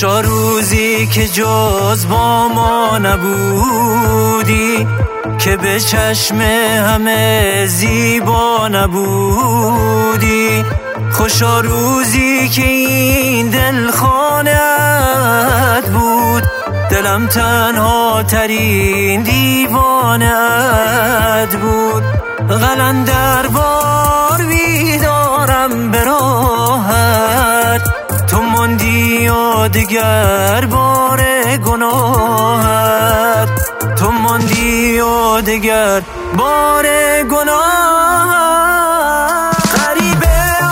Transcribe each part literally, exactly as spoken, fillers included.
خوشا روزی که جز با ما نبودی، که به چشم همه زیبا نبودی. خوشا روزی که این دل خانه‌ات بود، دلم تنها ترین دیوانه‌ات بود. قلندر بار بیدارم به راحت، تو ماندی و دگر بار گناهت، تو ماندی و دگر بار گناهت. غریب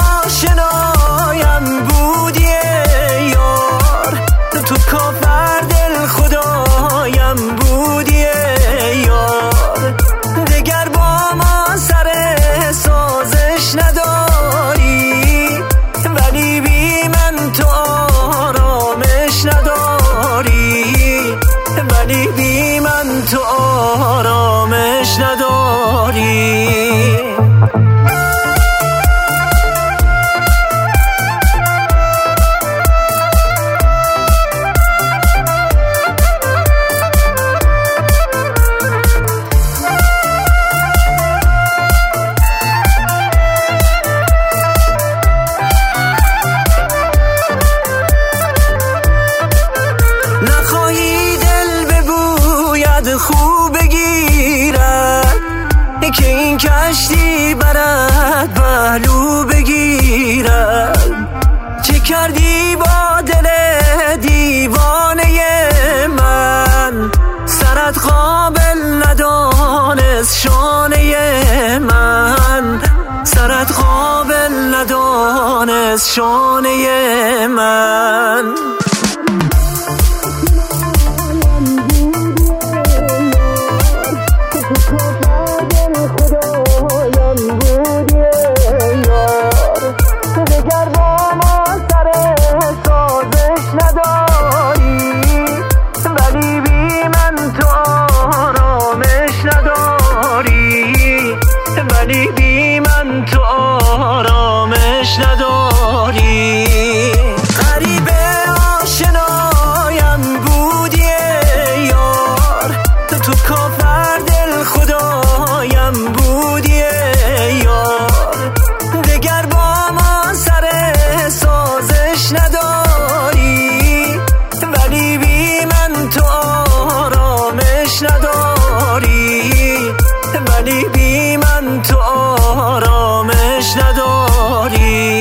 آشنایم بودی یار، تو کافر دل خدایم بودی یار. دگر با ما سر سازش نداری، ولی بی من تو آرامش نداری، ولی بی من تو آرامش نداری. نخواهی دل بگوید خوب بگیرد، که این کشتی برد پهلو بگیرد. چه کردی با دل دیوانه من، سرت قابل ندانست شانه من، سرت قابل ندانست شانه من. ولی بی من تو آرامش نداری. غریب آشنایم بودی یار، تو کافر دل خدایم بودی یار. دگر با ما سر سازش نداری، ولی بی من تو آرامش نداری، ولی بی من تو آرامش نداری.